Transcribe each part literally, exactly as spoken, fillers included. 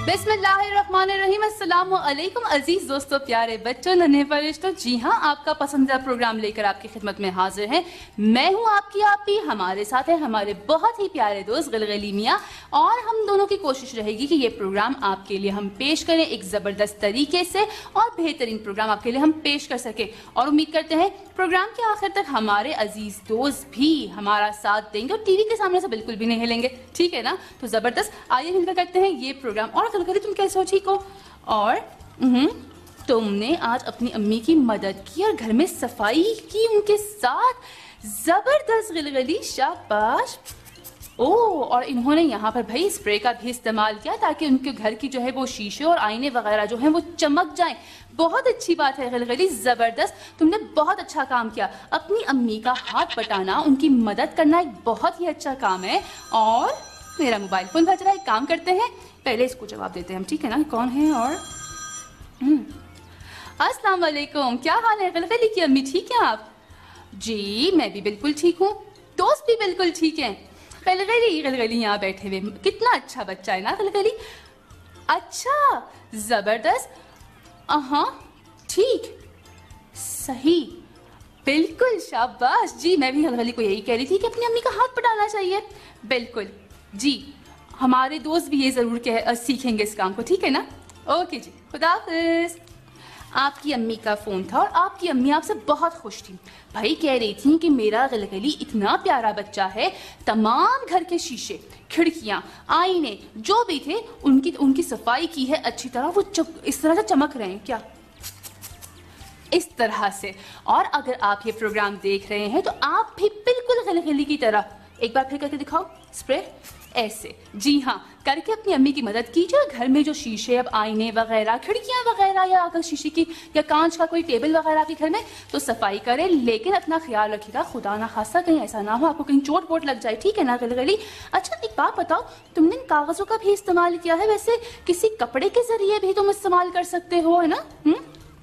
बिस्मिल्लाहिर्रहमानिर्रहीम। अस्सलाम वालेकुम अजीज दोस्तों, प्यारे बच्चों, नन्हे फरिश्तों। जी हाँ, आपका पसंदीदा प्रोग्राम लेकर आपकी खिदमत में हाजिर हैं। मैं हूँ आपकी आपी, हमारे साथ है हमारे बहुत ही प्यारे दोस्त गलगली मियाँ, और हम दोनों की कोशिश रहेगी कि ये प्रोग्राम आपके लिए हम पेश करें एक ज़बरदस्त तरीके से, और बेहतरीन प्रोग्राम आपके लिए हम पेश कर सकें। और उम्मीद करते हैं प्रोग्राम के आखिर तक हमारे अजीज दोस्त भी हमारा साथ देंगे और टीवी के सामने से बिल्कुल भी नहीं हिलेंगे, ठीक है ना? तो ज़बरदस्त, आइए मिलकर करते हैं ये प्रोग्राम। और गलगली, तुम कैसे हो? ठीक हो? और तुमने आज अपनी अम्मी की मदद की और घर में सफाई की उनके साथ। जबरदस्त गलगली, शाबाश। ओ, और इन्होंने यहाँ पर भाई स्प्रे का भी इस्तेमाल किया ताकि उनके घर की जो है वो शीशे और आईने वगैरह जो हैं वो चमक जाएं। बहुत अच्छी बात है गलगली, जबरदस्त, तुमने बहुत अच्छा काम किया। अपनी अम्मी का हाथ बटाना, उनकी मदद करना एक बहुत ही अच्छा काम है। और मेरा मोबाइल फोन बज रहा है, एक काम करते हैं, पहले इसको जवाब देते हैं हम, ठीक है ना? कौन है? और अस्सलाम वालेकुम, क्या हाल है गलगली की अम्मी? ठीक है आप? जी मैं भी बिल्कुल ठीक हूँ, दोस्त भी बिल्कुल ठीक है। गलगली गलगली यहाँ बैठे हुए, कितना अच्छा बच्चा है ना गलगली? अच्छा, जबरदस्त, हाँ ठीक, सही, बिल्कुल, शाबाश। जी मैं भी गलगली को यही कह रही थी कि अपनी अम्मी का हाथ पटाना चाहिए। बिल्कुल जी, हमारे दोस्त भी ये जरूर कह सीखेंगे इस काम को, ठीक है ना? ओके जी, खुदा हाफिज। आपकी अम्मी का फ़ोन था और आपकी अम्मी आपसे बहुत खुश थी। भाई कह रही थी कि मेरा गलगली इतना प्यारा बच्चा है, तमाम घर के शीशे, खिड़कियाँ, आईने जो भी थे उनकी उनकी सफाई की है अच्छी तरह, वो इस तरह से चमक रहे हैं। क्या इस तरह से? और अगर आप ये प्रोग्राम देख रहे हैं तो आप भी बिल्कुल गलगली की तरह एक बार फिर करके दिखाओ स्प्रे, ऐसे। जी हाँ, करके अपनी अम्मी की मदद कीजिए। घर में जो शीशे, अब आईने वगैरह, खिड़कियां वगैरह, या अगर शीशे की या कांच का कोई टेबल वगैरह आपके घर में, तो सफाई करें, लेकिन अपना ख्याल रखिएगा, खुदा ना खासा कहीं ऐसा ना हो आपको कहीं चोट वोट लग जाए, ठीक है ना गलगली? अच्छा एक बात बताओ, तुमने कागजों का भी इस्तेमाल किया है, वैसे किसी कपड़े के जरिए भी तुम इस्तेमाल कर सकते हो, है ना? हुँ?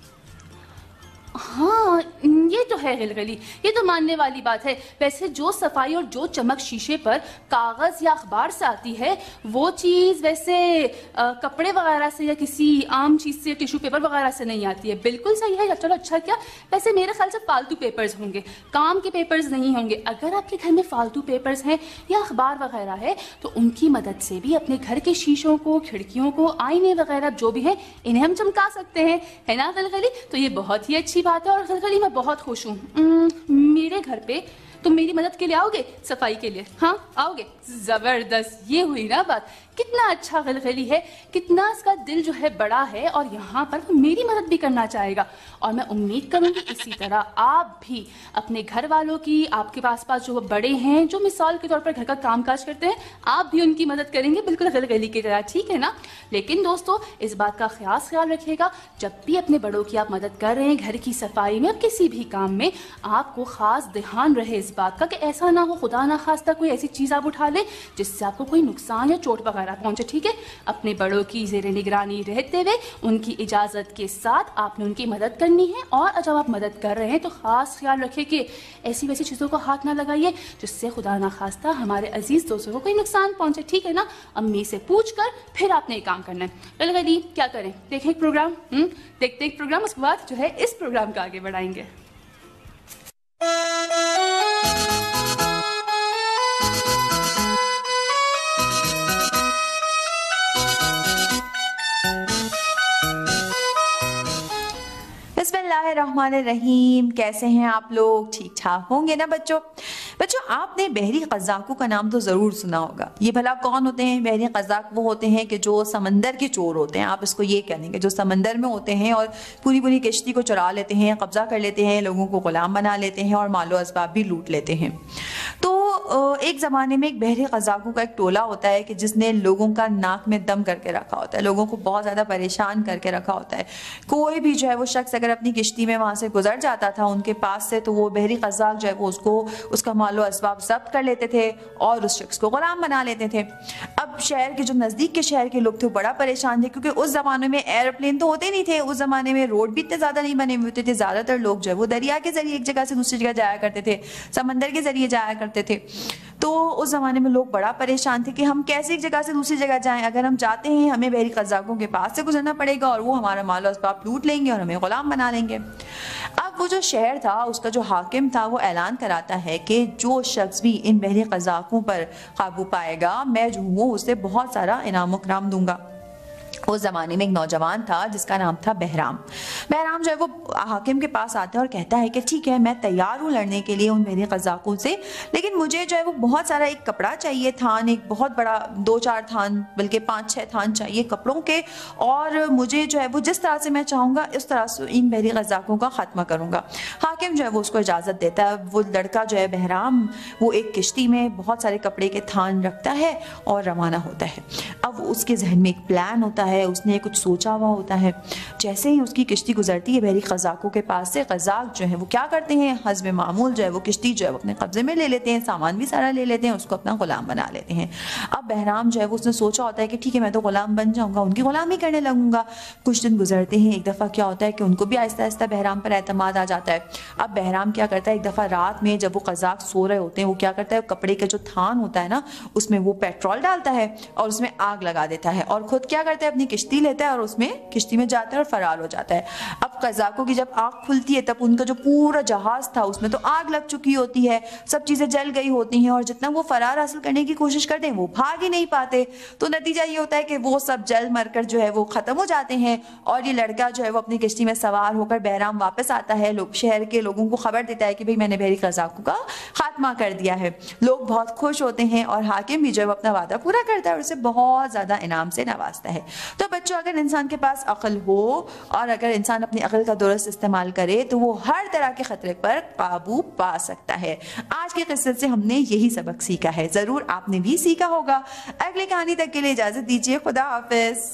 हाँ ये तो है गलगली, ये तो मानने वाली बात है। वैसे जो सफाई और जो चमक शीशे पर कागज या अखबार से आती है, वो चीज वैसे आ, कपड़े वगैरह से या किसी आम चीज से, टिश्यू पेपर वगैरह से नहीं आती है। बिल्कुल सही है। चलो अच्छा क्या, वैसे मेरे ख्याल से फालतू पेपर्स होंगे, काम के पेपर्स नहीं होंगे। अगर आपके घर में फालतू पेपर्स हैं या अखबार वगैरह है, तो उनकी मदद से भी अपने घर के शीशों को, खिड़कियों को, आईने वगैरह जो भी है, इन्हें हम चमका सकते हैं, है ना गलगली? तो ये बहुत ही अच्छी बात है और गलगली मैं बहुत खुश हूँ। मेरे घर पे तुम मेरी मदद के लिए आओगे, सफाई के लिए? हाँ आओगे? जबरदस्त, ये हुई ना बात। कितना अच्छा गलगली है, कितना इसका दिल जो है बड़ा है, और यहाँ पर वो मेरी मदद भी करना चाहेगा। और मैं उम्मीद करूँगी इसी तरह आप भी अपने घर वालों की, आपके पास पास जो बड़े हैं, जो मिसाल के तौर पर घर का काम काज करते हैं, आप भी उनकी मदद करेंगे बिल्कुल गलगली की तरह, ठीक है ना? लेकिन दोस्तों इस बात का खास ख्याल रखिएगा, जब भी अपने बड़ों की आप मदद कर रहे हैं, घर की सफाई में, किसी भी काम में, आपको खास ध्यान रहे इस बात का कि ऐसा ना हो खुदा ना खास्ता कोई ऐसी चीज आप उठा ले जिससे आपको कोई नुकसान या चोट वगैरह पहुंचे, ठीक है? अपने बड़ों की ज़ेरे निगरानी रहते हुए, उनकी इजाजत के साथ आपने उनकी मदद करनी है। और जब आप मदद कर रहे हैं तो खास ख्याल रखें कि ऐसी वैसी चीज़ों को हाथ ना लगाइए जिससे खुदा ना खास्ता हमारे अजीज दोस्तों को कोई नुकसान पहुंचे, ठीक है ना? अम्मी से पूछ कर फिर आपने काम करना है। गलगली क्या करें, देखें एक प्रोग्राम, हम्म देखते एक प्रोग्राम, उसके बाद जो है इस प्रोग्राम को आगे बढ़ाएंगे। बिस्मिल्लाहिर्रहमानिर्रहीम। कैसे हैं आप लोग? ठीक ठाक होंगे ना बच्चों? बच्चों आपने बहरी क़ज़ाक़ों का नाम तो ज़रूर सुना होगा। ये भला कौन होते हैं? बहरी क़ज़ाक़ वो होते हैं कि जो समंदर के चोर होते हैं। आप इसको ये कहेंगे, जो समंदर में होते हैं और पूरी पूरी किश्ती को चुरा लेते हैं, कब्जा कर लेते हैं, लोगों को गुलाम बना लेते हैं और मालो असबाब भी लूट लेते हैं। तो एक ज़माने में एक बहरी क़ज़ाक़ों का एक टोला होता है कि जिसने लोगों का नाक में दम करके रखा होता है, लोगों को बहुत ज़्यादा परेशान करके रखा होता है। कोई भी जो है वो शख्स अगर अपनी किश्ती में वहाँ से गुजर जाता था उनके पास से, तो वो बहरी क़ज़ाक़ जो है वो उसको उसका मालो असबाब ज़ब्त कर लेते थे और उस शख्स को गुलाम बना लेते थे। अब शहर के जो नज़दीक के शहर के लोग थे बड़ा परेशान थे, क्योंकि उस ज़माने में एयरप्लेन तो होते नहीं थे, उस ज़माने में रोड भी इतने ज़्यादा नहीं बने हुए होते थे। ज़्यादातर लोग जो है वो दरिया के ज़रिए एक जगह से दूसरी जगह जाया करते थे, समंदर के ज़रिए जाया करते थे। تو اس زمانے میں لوگ بڑا پریشان تھے کہ ہم کیسے ایک جگہ سے دوسری جگہ جائیں. اگر ہم جاتے ہیں ہمیں بحری قزاقوں کے پاس سے گزرنا پڑے گا اور وہ ہمارا مال و اسباب لوٹ لیں گے اور ہمیں غلام بنا لیں گے. اب وہ جو شہر تھا اس کا جو حاکم تھا وہ اعلان کراتا ہے کہ جو شخص بھی ان بحری قزاقوں پر قابو پائے گا میں جو ہوں اسے بہت سارا انعام و اکرام دوں گا. اس زمانے میں ایک نوجوان تھا جس کا نام تھا بہرام. بہرام جو ہے وہ حاکم کے پاس آتا ہے اور کہتا ہے کہ ٹھیک ہے میں تیار ہوں لڑنے کے لیے ان بحری قزاقوں سے, لیکن مجھے جو ہے وہ بہت سارا ایک کپڑا چاہیے, تھان, ایک بہت بڑا دو چار تھان بلکہ پانچ چھ تھان چاہیے کپڑوں کے, اور مجھے جو ہے وہ جس طرح سے میں چاہوں گا اس طرح سے ان بحری قزاقوں کا خاتمہ کروں گا. حاکم جو ہے وہ اس کو اجازت دیتا ہے. وہ لڑکا جو ہے بہرام وہ ایک کشتی میں بہت سارے کپڑے کے تھان رکھتا ہے اور روانہ ہوتا ہے. اب اس کے ذہن میں ایک پلان ہوتا ہے, اس نے کچھ سوچا ہوا ہوتا ہے. جیسے ہی اس کی کشتی گزرتی ہے بحری قزاقوں کے پاس سے, قزاق جو ہے وہ کیا کرتے ہیں حسب معمول جو ہے وہ کشتی جو ہے وہ اپنے قبضے میں لے لیتے ہیں, سامان بھی سارا لے لیتے ہیں, اس کو اپنا غلام بنا لیتے ہیں. اب بہرام جو ہے وہ اس نے سوچا ہوتا ہے کہ ٹھیک ہے میں تو غلام بن جاؤں گا, ان کی غلامی کرنے لگوں گا. کچھ دن گزرتے ہیں, ایک دفعہ کیا ہوتا ہے کہ ان کو بھی آہستہ آہستہ بہرام پر اعتماد آ جاتا ہے. اب بہرام کیا کرتا ہے, ایک دفعہ رات میں جب وہ قزاق سو رہے ہوتے ہیں وہ کیا کرتا ہے کپڑے کا جو تھان ہوتا ہے نا اس میں وہ پیٹرول ڈالتا ہے اور اس میں آگ لگا دیتا ہے, اور خود کیا کرتا ہے اپنی کشتی لیتا ہے اور اس میں کشتی میں جاتا ہے اور فرار ہو جاتا ہے. اب قزاقوں کی جب آنکھ کھلتی ہے تب ان کا جو پورا جہاز تھا اس میں تو آگ لگ چکی ہوتی ہے, سب چیزیں جل گئی ہوتی ہیں, اور جتنا وہ فرار حاصل کرنے کی کوشش کرتے ہیں وہ بھاگ ہی نہیں پاتے. تو نتیجہ یہ ہوتا ہے کہ وہ سب جل مر کر جو ہے وہ ختم ہو جاتے ہیں, اور یہ لڑکا جو ہے وہ اپنی کشتی میں سوار ہو کر بہرام واپس آتا ہے. لوگ شہر کے لوگوں کو خبر دیتا ہے کہ بھئی میں نے بحری قزاقوں کا خاتمہ کر دیا ہے. لوگ بہت خوش ہوتے ہیں اور حاکم بھی جو ہے وہ اپنا وعدہ پورا کرتا ہے اور اسے بہت زیادہ انعام سے نوازتا ہے. تو بچوں اگر انسان کے پاس عقل ہو اور اگر انسان اپنی عقل کا درست استعمال کرے تو وہ ہر طرح کے خطرے پر قابو پا سکتا ہے. آج کے قصے سے ہم نے یہی سبق سیکھا ہے, ضرور آپ نے بھی سیکھا ہوگا. اگلی کہانی تک کے لیے اجازت دیجیے, خدا حافظ.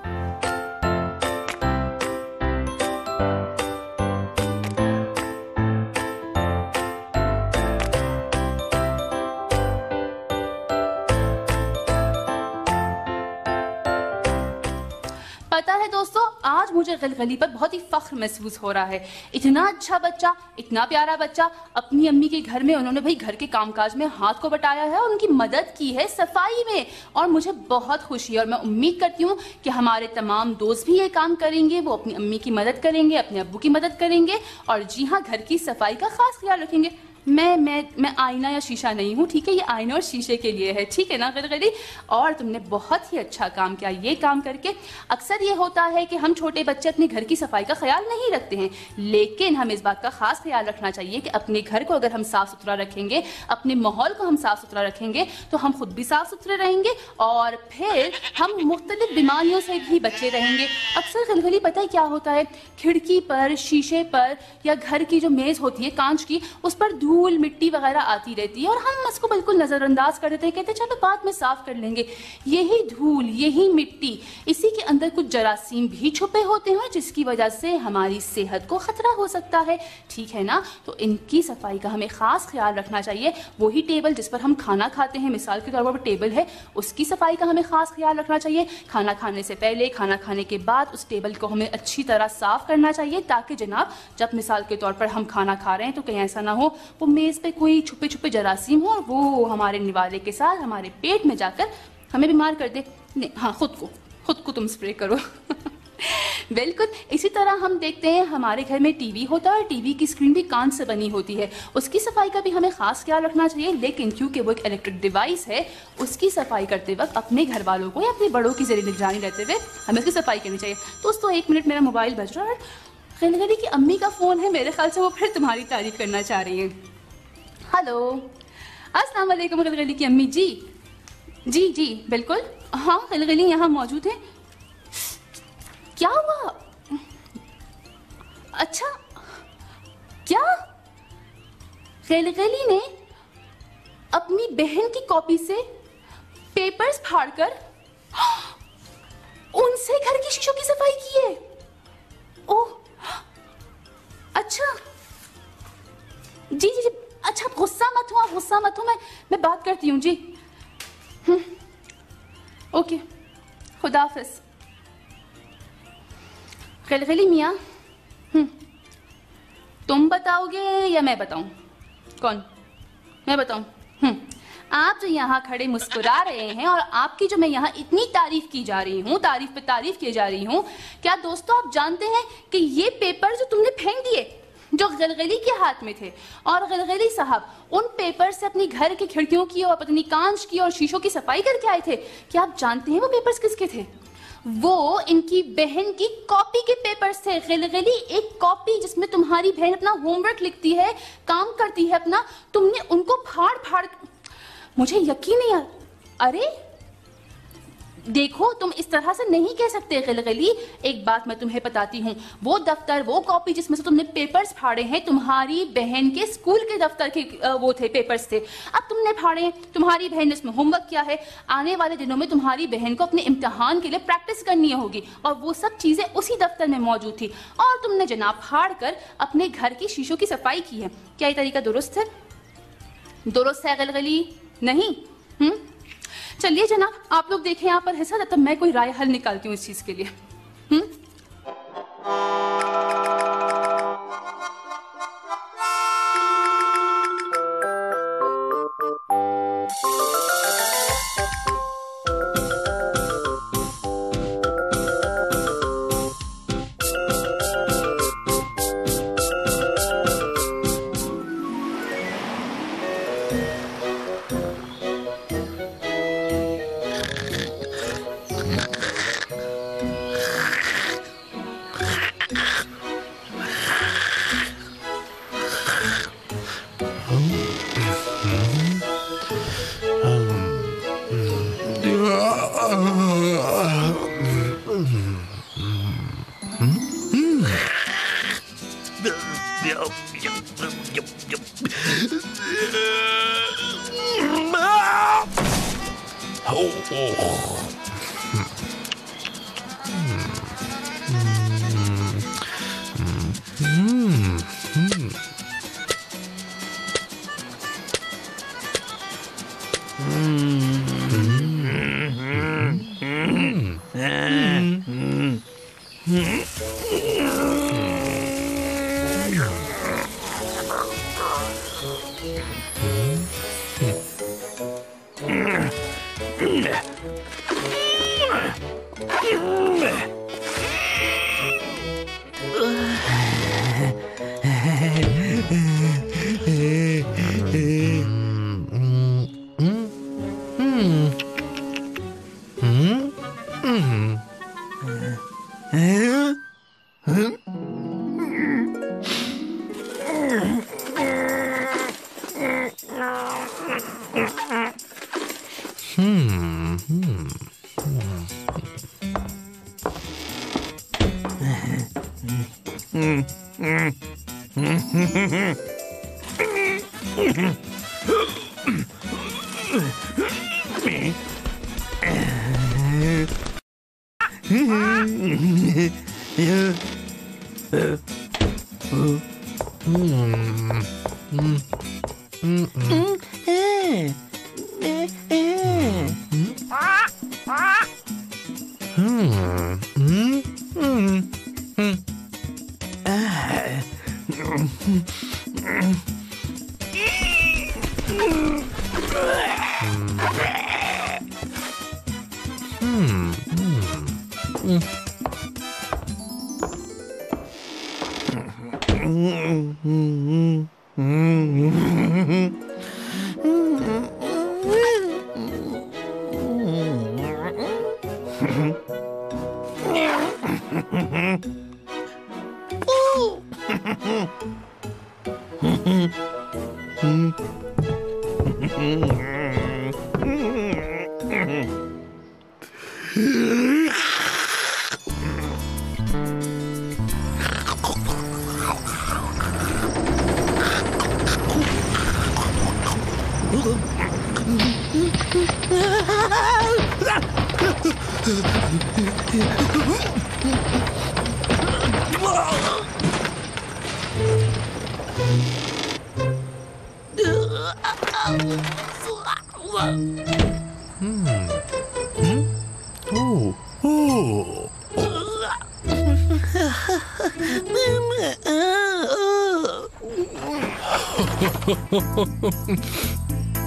پتا ہے دوستو, آج مجھے غلغلی پر بہت ہی فخر محسوس ہو رہا ہے. اتنا اچھا بچہ, اتنا پیارا بچہ, اپنی امی کے گھر میں انہوں نے بھائی گھر کے کام کاج میں ہاتھ کو بٹایا ہے اور ان کی مدد کی ہے صفائی میں, اور مجھے بہت خوشی ہے. اور میں امید کرتی ہوں کہ ہمارے تمام دوست بھی یہ کام کریں گے, وہ اپنی امی کی مدد کریں گے, اپنے ابو کی مدد کریں گے, اور جی ہاں گھر کی صفائی کا خاص خیال رکھیں گے. میں میں میں آئینہ یا شیشہ نہیں ہوں, ٹھیک ہے, یہ آئینہ اور شیشے کے لیے ہے, ٹھیک ہے نا غلغلی. اور تم نے بہت ہی اچھا کام کیا یہ کام کر کے. اکثر یہ ہوتا ہے کہ ہم چھوٹے بچے اپنے گھر کی صفائی کا خیال نہیں رکھتے ہیں, لیکن ہمیں اس بات کا خاص خیال رکھنا چاہیے کہ اپنے گھر کو اگر ہم صاف ستھرا رکھیں گے, اپنے ماحول کو ہم صاف ستھرا رکھیں گے تو ہم خود بھی صاف ستھرے رہیں گے اور پھر ہم مختلف بیماریوں سے بھی بچے رہیں گے. اکثر غلغلی پتہ ہے کیا ہوتا ہے, کھڑکی پر, شیشے پر یا گھر کی جو میز ہوتی ہے کانچ کی, اس پر دھول مٹی وغیرہ آتی رہتی ہے اور ہم اس کو بالکل نظر انداز کر دیتے ہیں, کہتے ہیں چلو بعد میں صاف کر لیں گے. یہی دھول, یہی مٹی, اسی کے اندر کچھ جراثیم بھی چھپے ہوتے ہیں جس کی وجہ سے ہماری صحت کو خطرہ ہو سکتا ہے, ٹھیک ہے نا. تو ان کی صفائی کا ہمیں خاص خیال رکھنا چاہیے. وہی ٹیبل جس پر ہم کھانا کھاتے ہیں, مثال کے طور پر ٹیبل ہے, اس کی صفائی کا ہمیں خاص خیال رکھنا چاہیے. کھانا کھانے سے پہلے, کھانا کھانے کے بعد اس ٹیبل کو ہمیں اچھی طرح صاف کرنا چاہیے, تاکہ جناب جب مثال کے طور پر ہم کھانا کھا رہے ہیں تو کہیں ایسا نہ ہو وہ میز پہ کوئی چھپے چھپے جراثیم ہو اور وہ ہمارے نوالے کے ساتھ ہمارے پیٹ میں جا کر ہمیں بیمار کر دے. نہیں, ہاں خود کو خود کو تم سپرے کرو. بالکل اسی طرح ہم دیکھتے ہیں ہمارے گھر میں ٹی وی ہوتا ہے اور ٹی وی کی اسکرین بھی کانچ سے بنی ہوتی ہے, اس کی صفائی کا بھی ہمیں خاص خیال رکھنا چاہیے. لیکن کیونکہ وہ ایک الیکٹرک ڈیوائس ہے, اس کی صفائی کرتے وقت اپنے گھر والوں کو یا اپنے بڑوں کی زیر نگرانی رہتے ہوئے ہمیں اس کی صفائی کرنی چاہیے. دوستو ایک منٹ, میرا موبائل بج رہا ہے, غلغلی کی امی کا فون ہے, میرے خیال سے وہ پھر تمہاری تعریف کرنا چاہ رہی ہیں. ہلو, السلام علیکم غلغلی کی امی. جی جی جی بالکل, ہاں غلغلی یہاں موجود ہیں. کیا ہوا؟ اچھا کیا غلغلی نے اپنی بہن کی کاپی سے پیپرز پھاڑ کر ان سے گھر کی شیشوں کی صفائی کی ہے؟ اوہ اچھا, جی جی جی اچھا, غصہ مت ہوا, غصہ مت ہو, میں میں بات کرتی ہوں. جی ہوں اوکے, خدا حافظ. غلغلی میاں, ہوں تم بتاؤ گے یا میں بتاؤں؟ کون, میں بتاؤں؟ ہوں آپ جو یہاں کھڑے مسکرا رہے ہیں اور آپ کی جو میں یہاں اتنی تعریف کی جا رہی ہوں، تعریف پہ تعریف کی جا رہی ہوں، کیا دوستو آپ جانتے ہیں کہ یہ پیپر جو تم نے پھینک دیے جو غلغلی کے ہاتھ میں تھے، اور غلغلی صاحب ان پیپر سے اپنی گھر کی کھڑکیوں کی اور اپنی کانچ کی اور شیشوں کی صفائی کر کے آئے تھے، کیا آپ جانتے ہیں وہ پیپرز کس کے تھے؟ وہ ان کی بہن کی کاپی کے پیپرز تھے. غلغلی ایک کاپی جس میں تمہاری بہن اپنا ہوم ورک لکھتی ہے، کام کرتی ہے اپنا، تم نے ان کو پھاڑ پھاڑ، مجھے یقین نہیں آ، ارے دیکھو تم اس طرح سے نہیں کہہ سکتے غلغلی. ایک بات میں تمہیں بتاتی ہوں، وہ دفتر، وہ کاپی جس میں سے تم نے پیپرز پھاڑے ہیں تمہاری بہن کے اسکول کے دفتر کے وہ تھے، پیپرز تھے. اب تم نے پھاڑے، تمہاری بہن نے اس میں ہوم ورک کیا ہے. آنے والے دنوں میں تمہاری بہن کو اپنے امتحان کے لیے پریکٹس کرنی ہوگی اور وہ سب چیزیں اسی دفتر میں موجود تھی اور تم نے جناب پھاڑ کر اپنے گھر کی شیشوں کی صفائی کی ہے. کیا یہ طریقہ درست ہے؟ درست ہے غلغلی؟ نہیں. ہم چلیے جناب آپ لوگ دیکھیں یہاں پر حصہ، تب میں کوئی رائے حل نکالتی ہوں اس چیز کے لیے. ہم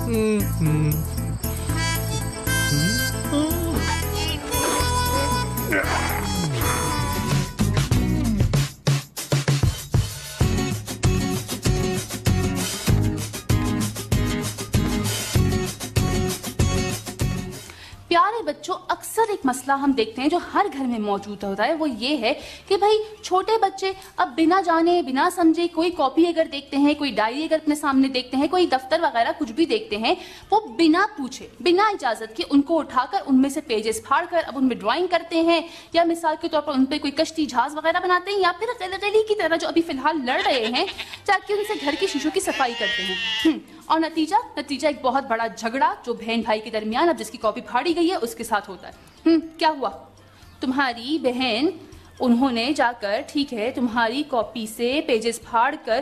प्यारे बच्चों, अक्सर एक मसला हम देखते हैं जो हर घर में मौजूद होता है, वो ये है कि भाई छोटे बच्चे अब बिना जाने बिना समझे कोई कॉपी अगर देखते हैं, कोई डायरी अगर अपने सामने देखते हैं, कोई दफ्तर वगैरह कुछ भी देखते हैं, वो बिना पूछे बिना इजाजत के उनको उठाकर उनमें से पेजेस फाड़कर अब उनमें ड्राइंग करते हैं, या मिसाल के तौर पर उन पर कोई कश्ती जहाज वगैरह बनाते हैं, या फिर गली की तरह जो अभी फिलहाल लड़ रहे हैं ताकि उनसे घर की शीशों की सफाई करते हैं। और नतीजा नतीजा एक बहुत बड़ा झगड़ा जो बहन भाई के दरमियान अब जिसकी कॉपी फाड़ी गई है उसके साथ होता है। हम्म क्या हुआ? तुम्हारी बहन उन्होंने जाकर, ठीक है, तुम्हारी कॉपी से पेजेस फाड़ कर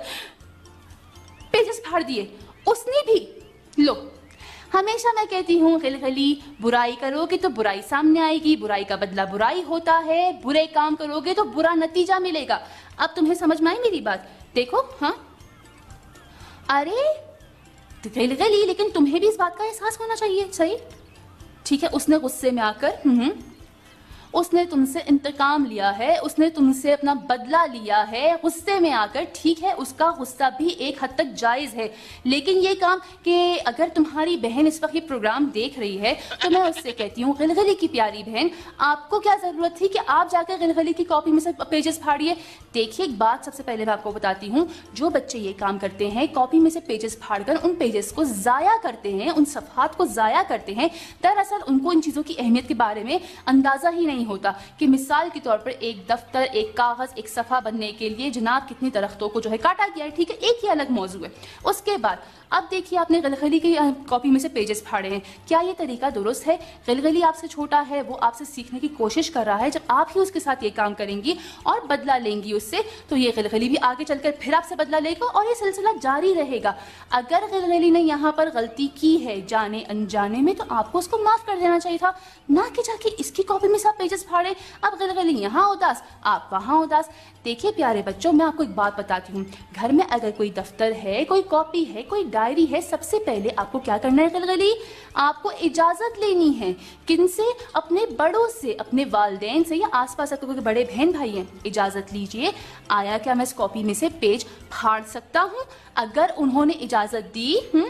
पेजेस फाड़ दिए उसने भी। लो, हमेशा मैं कहती हूँ गिलगली, बुराई करोगे तो बुराई सामने आएगी, बुराई का बदला बुराई होता है, बुरे काम करोगे तो बुरा नतीजा मिलेगा। अब तुम्हें समझ में आई मेरी बात? देखो, हाँ, अरे गिलगली, लेकिन तुम्हें भी इस बात का एहसास होना चाहिए, सही? ठीक है, उसने गुस्से में आकर हम्म उसने तुमसे इंतकाम लिया है, उसने तुमसे अपना बदला लिया है गुस्से में आकर, ठीक है, उसका गुस्सा भी एक हद तक जायज है। लेकिन ये काम कि अगर तुम्हारी बहन इस वक्त ये प्रोग्राम देख रही है तो मैं उससे कहती हूँ, गिलगली की प्यारी बहन, आपको क्या जरूरत थी कि आप जाकर गिलगली की कॉपी में से पेजेस फाड़िए? देखिए, एक बात सबसे पहले मैं आपको बताती हूँ, जो बच्चे ये काम करते हैं, कॉपी में से पेजेस फाड़कर उन पेजेस को जाया करते हैं, उन सफहात को जाया करते हैं, दरअसल उनको इन चीजों की अहमियत के बारे में अंदाजा ही नहीं होता कि मिसाल के तौर पर एक दफ्तर, एक कागज, एक सफा बनने के लिए जनाब कितनी दरख्तों को जो है काटा गया है, ठीक है, एक ही अलग मौजू है। उसके बाद अब देखिए, आपने गिलगली की कॉपी में से पेजेस फाड़े हैं, क्या ये तरीका दुरुस्त है? गिलगली आपसे छोटा है, वो आपसे सीखने की कोशिश कर रहा है, जब आप ही उसके साथ ये काम करेंगी और बदला लेंगी उससे, तो ये गिलगली भी आगे चलकर फिर आपसे बदला लेगा और ये सिलसिला जारी रहेगा। अगर गिलगली ने यहाँ पर गलती की है जाने अनजाने में, तो आपको उसको माफ कर देना चाहिए था, ना कि जाके इसकी कॉपी में से आप पेजेस फाड़े। अब गिलगली यहाँ उदास, आप वहाँ उदास। देखिए प्यारे बच्चों, मैं आपको एक बात बताती हूँ, घर में अगर कोई दफ्तर है, कोई कॉपी है, कोई डायरी है, सबसे पहले आपको क्या करना है गिलगली? आपको इजाजत लेनी है। किनसे? अपने बड़ों से, अपने वालिदैन से, या आसपास अगर कोई बड़े बहन भाई हैं, इजाजत लीजिए, आया क्या मैं इस कॉपी में से पेज फाड़ सकता हूँ? अगर उन्होंने इजाजत दी, हम्म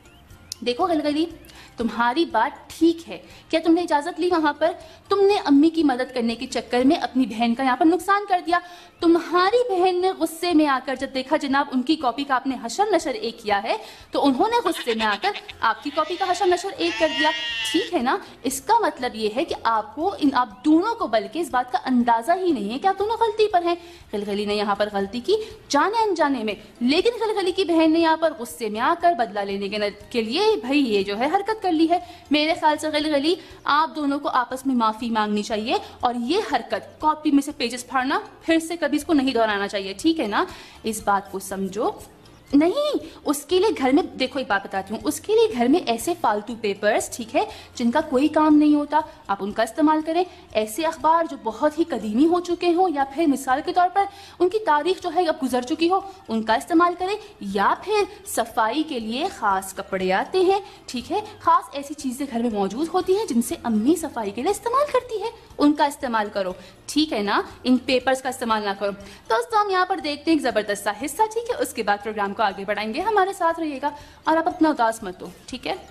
देखो गिलगली, तुम्हारी बात ठीक है, क्या तुमने इजाजत ली? वहां पर तुमने अम्मी की मदद करने के चक्कर में अपनी बहन का यहाँ पर नुकसान कर दिया। तुम्हारी बहन ने गुस्से में आकर जब देखा जनाब उनकी कॉपी का आपने हशर नशर एक किया है, तो उन्होंने गुस्से में आकर आपकी कॉपी का हशर नशर एक कर दिया, ठीक है ना? इसका मतलब ये है कि आपको इन आप दोनों को बल्कि इस बात का अंदाजा ही नहीं है कि आप दोनों गलती पर हैं। गिलगली ने यहाँ पर गलती की जाने अनजाने में, लेकिन गिलगली की बहन ने यहाँ पर गुस्से में आकर बदला लेने के, के लिए भाई ये जो है हरकत कर ली है। मेरे ख्याल से गिलगली, आप दोनों को आपस में माफी मांगनी चाहिए और ये हरकत कॉपी में से पेजेस फाड़ना फिर से कभी इसको नहीं दोहराना चाहिए, ठीक है ना? इस बात को समझो। नहीं, उसके लिए घर में, देखो एक बात बताती हूँ, उसके लिए घर में ऐसे फालतू पेपर्स, ठीक है, जिनका कोई काम नहीं होता, आप उनका इस्तेमाल करें। ऐसे अखबार जो बहुत ही कदीमी हो चुके हों, या फिर मिसाल के तौर पर उनकी तारीख जो है अब गुजर चुकी हो, उनका इस्तेमाल करें। या फिर सफाई के लिए खास कपड़े आते हैं, ठीक है, खास ऐसी चीजें घर में मौजूद होती हैं जिनसे अम्मी सफाई के लिए इस्तेमाल करती है, उनका इस्तेमाल करो, ठीक है ना? इन पेपर्स का इस्तेमाल ना करो। दोस्तों, हम यहाँ पर देखते हैं एक जबरदस्त सा हिस्सा, ठीक है, उसके बाद प्रोग्राम को आगे बढ़ाएंगे। हमारे साथ रहिएगा और आप अपना उदास मत हो, ठीक है?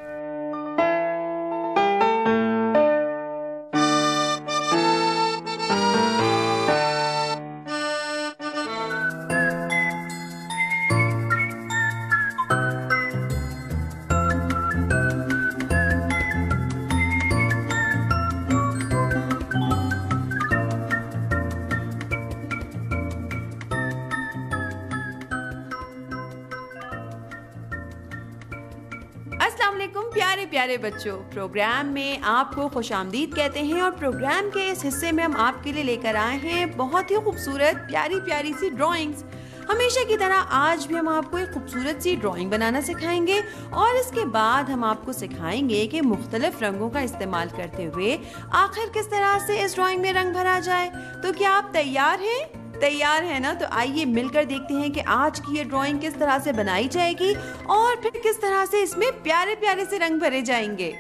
अस्सलाम वालेकुम प्यारे प्यारे बच्चों, प्रोग्राम में आपको खुशामदीद कहते हैं। और प्रोग्राम के इस हिस्से में हम आपके लिए लेकर आए हैं बहुत ही खूबसूरत प्यारी प्यारी सी ड्राइंग्स। हमेशा की तरह आज भी हम आपको एक खूबसूरत सी ड्राइंग बनाना सिखाएंगे और इसके बाद हम आपको सिखाएंगे कि मुख्तलिफ रंगों का इस्तेमाल करते हुए आखिर किस तरह से इस ड्राइंग में रंग भरा जाए। तो क्या आप तैयार हैं? تیار ہے نا؟ تو آئیے مل کر دیکھتے ہیں کہ آج کی یہ ڈرائنگ کس طرح سے بنائی جائے گی اور پھر کس طرح سے اس میں پیارے پیارے سے رنگ بھرے جائیں گے۔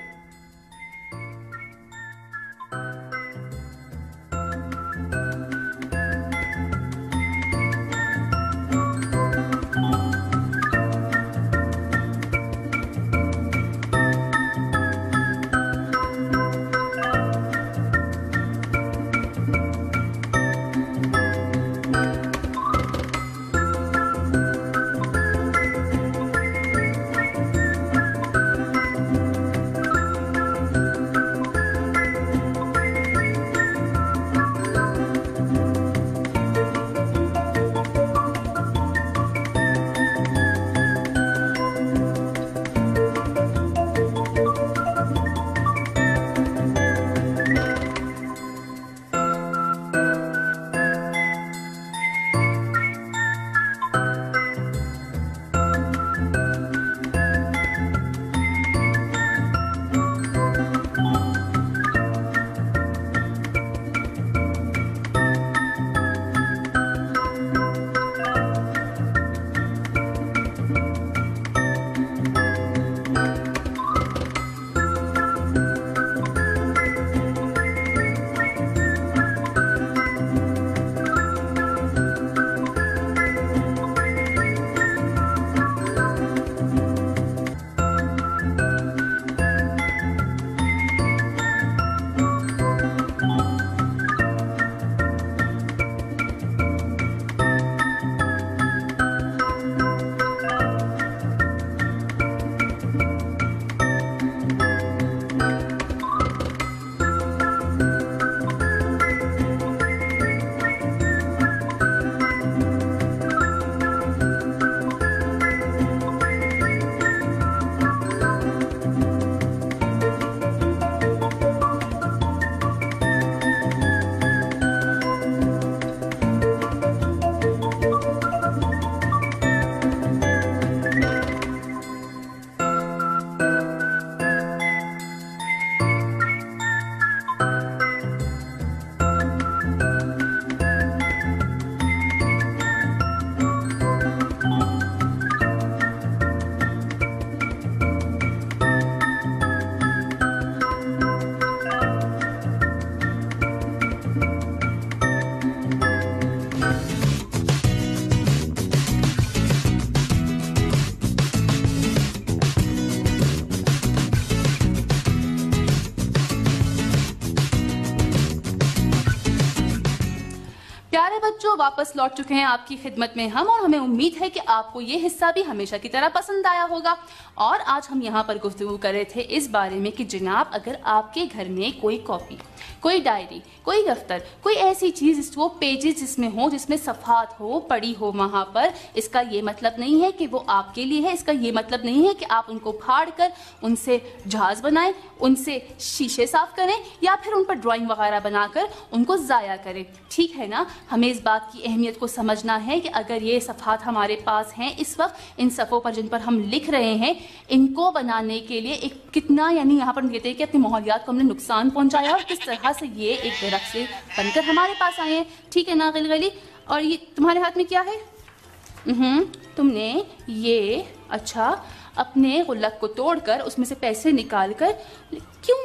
بچوں واپس لوٹ چکے ہیں آپ کی خدمت میں ہم، اور ہمیں امید ہے کہ آپ کو یہ حصہ بھی ہمیشہ کی طرح پسند آیا ہوگا۔ اور آج ہم یہاں پر گفتگو کر رہے تھے اس بارے میں کہ جناب اگر آپ کے گھر میں کوئی کاپی، کوئی ڈائری، کوئی دفتر، کوئی ایسی چیز وہ پیجز جس میں ہو، جس میں صفحات ہو، پڑی ہو وہاں پر، اس کا یہ مطلب نہیں ہے کہ وہ آپ کے لیے ہے، اس کا یہ مطلب نہیں ہے کہ آپ ان کو پھاڑ کر ان سے جہاز بنائیں، ان سے شیشے صاف کریں یا پھر ان پر ڈرائنگ وغیرہ بنا کر ان کو ضائع کریں، ٹھیک ہے نا؟ ہمیں اس بات کی اہمیت کو سمجھنا ہے کہ اگر یہ صفحات ہمارے پاس ہیں اس وقت، ان صفحوں پر جن پر ہم لکھ رہے ہیں، ان کو بنانے کے لیے ایک کتنا، یعنی یہاں پر کہتے ہیں کہ اپنے ماحولیات کو ہم نے نقصان پہنچایا اور کس طرح سے یہ ایک درخت سے بن کر ہمارے پاس آئے ہیں، ٹھیک ہے نا غلغلی؟ اور یہ تمہارے ہاتھ میں کیا ہے؟ ہم تم نے یہ اچھا اپنے غلک کو توڑ کر اس میں سے پیسے نکال کر، کیوں؟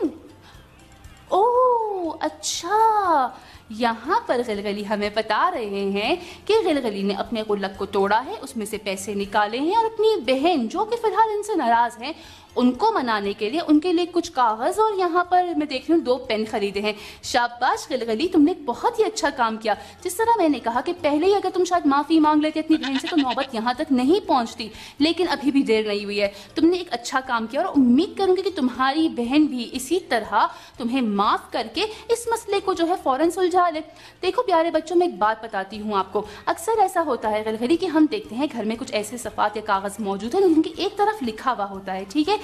اوہ اچھا، یہاں پر غلغلی ہمیں بتا رہے ہیں کہ غلغلی نے اپنے غلک کو توڑا ہے، اس میں سے پیسے نکالے ہیں اور اپنی بہن جو کہ فی الحال ان سے ناراض ہیں ان کو منانے کے لیے ان کے لیے کچھ کاغذ اور یہاں پر میں دیکھ رہی ہوں دو پین خریدے ہیں۔ شاباش غلغلی، تم نے بہت ہی اچھا کام کیا۔ جس طرح میں نے کہا کہ پہلے ہی اگر تم شاید معافی مانگ لیتے اپنی بہن سے تو نوبت یہاں تک نہیں پہنچتی، لیکن ابھی بھی دیر نہیں ہوئی ہے، تم نے ایک اچھا کام کیا اور امید کروں گی کہ تمہاری بہن بھی اسی طرح تمہیں معاف کر کے اس مسئلے کو جو ہے فوراً سلجھا لے۔ دیکھو پیارے بچوں، میں ایک بات بتاتی ہوں آپ کو، اکثر ایسا ہوتا ہے غلغلی کہ ہم دیکھتے ہیں گھر میں کچھ ایسے صفحات یا کاغذ موجود ہیں جن کی ایک طرف لکھا ہوا ہوتا ہے، ٹھیک ہے،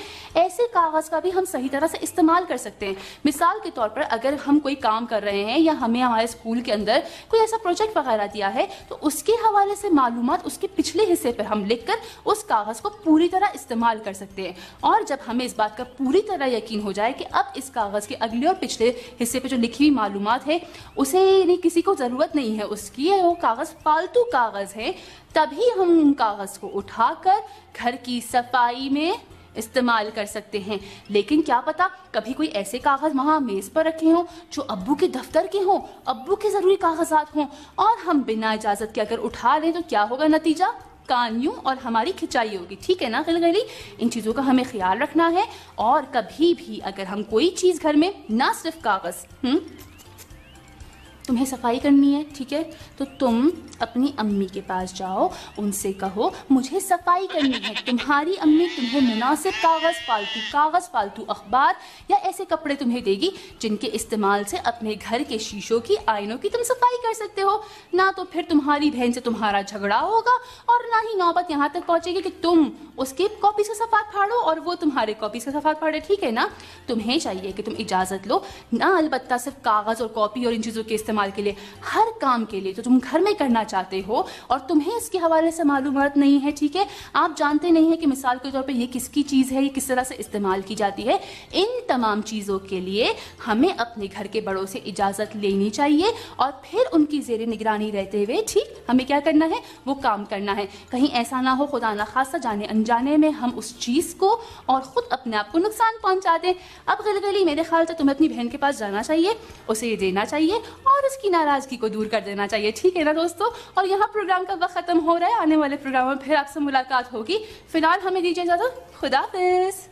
ایسے کاغذ کا بھی ہم صحیح طرح سے استعمال کر سکتے ہیں. مثال کے طور پر اگر ہم کوئی کام کر رہے ہیں یا ہمیں ہمارے اسکول کے اندر کوئی ایسا پروجیکٹ وغیرہ دیا ہے تو اس کے حوالے سے معلومات اس کے پچھلے حصے پر ہم لکھ کر اس کاغذ کو پوری طرح استعمال کر سکتے ہیں. اور جب ہمیں اس بات کا پوری طرح یقین ہو جائے کہ اب اس کاغذ کے اگلے اور پچھلے حصے پہ جو لکھی ہوئی معلومات ہے اسے یعنی کسی کو ضرورت نہیں ہے اس کی, وہ کاغذ فالتو کاغذ ہے, تبھی ہم ان کاغذ کو اٹھا کر گھر کی صفائی میں استعمال کر سکتے ہیں. لیکن کیا پتا کبھی کوئی ایسے کاغذ وہاں میز پر رکھے ہوں جو ابو کے دفتر کے ہوں, ابو کے ضروری کاغذات ہوں, اور ہم بنا اجازت کے اگر اٹھا لیں تو کیا ہوگا نتیجہ؟ کانیوں اور ہماری کھچائی ہوگی. ٹھیک ہے نا غلغلی؟ ان چیزوں کا ہمیں خیال رکھنا ہے. اور کبھی بھی اگر ہم کوئی چیز گھر میں, نہ صرف کاغذ, ہم تمہیں صفائی کرنی ہے, ٹھیک ہے, تو تم اپنی امی کے پاس جاؤ, ان سے کہو مجھے صفائی کرنی ہے. تمہاری امی تمہیں مناسب کاغذ, فالتو کاغذ, فالتو اخبار یا ایسے کپڑے تمہیں دے گی جن کے استعمال سے اپنے گھر کے شیشوں کی, آئینوں کی تم صفائی کر سکتے ہو. نہ تو پھر تمہاری بہن سے تمہارا جھگڑا ہوگا, اور نہ ہی نوبت یہاں تک پہنچے گی کہ تم اس کے کاپی سے صفحات پھاڑو اور وہ تمہارے کاپی سے صفحات پھاڑے. ٹھیک ہے نا؟ تمہیں چاہیے کہ تم اجازت لو, نہ البتہ صرف کاغذ اور کاپی اور ان چیزوں کے استعمال کے لیے, ہر کام کے لیے جو تم گھر میں کرنا چاہتے ہو اور تمہیں اس کے حوالے سے معلومات نہیں ہے, ٹھیک ہے, آپ جانتے نہیں ہیں کہ مثال کے طور پہ یہ کس کی چیز ہے, یہ کس طرح سے استعمال کی جاتی ہے, ان تمام چیزوں کے لیے ہمیں اپنے گھر کے بڑوں سے اجازت لینی چاہیے اور پھر ان کی زیر نگرانی رہتے ہوئے ٹھیک ہمیں کیا کرنا ہے, وہ کام کرنا ہے. کہیں ایسا نہ ہو خدا نہ خواستہ جانے انجانے میں ہم اس چیز کو اور خود اپنے آپ کو نقصان پہنچا دیں. اب غلغلی میرے خیال سے تمہیں اپنی بہن کے پاس جانا چاہیے, اسے یہ دینا چاہیے اور اس کی ناراضگی کو دور کر دینا چاہیے. ٹھیک ہے نا دوستو؟ اور یہاں پروگرام کا وقت ختم ہو رہا ہے, آنے والے پروگرام میں پھر آپ سے ملاقات ہوگی. فی الحال ہمیں دیجیے اجازت, خدا حافظ.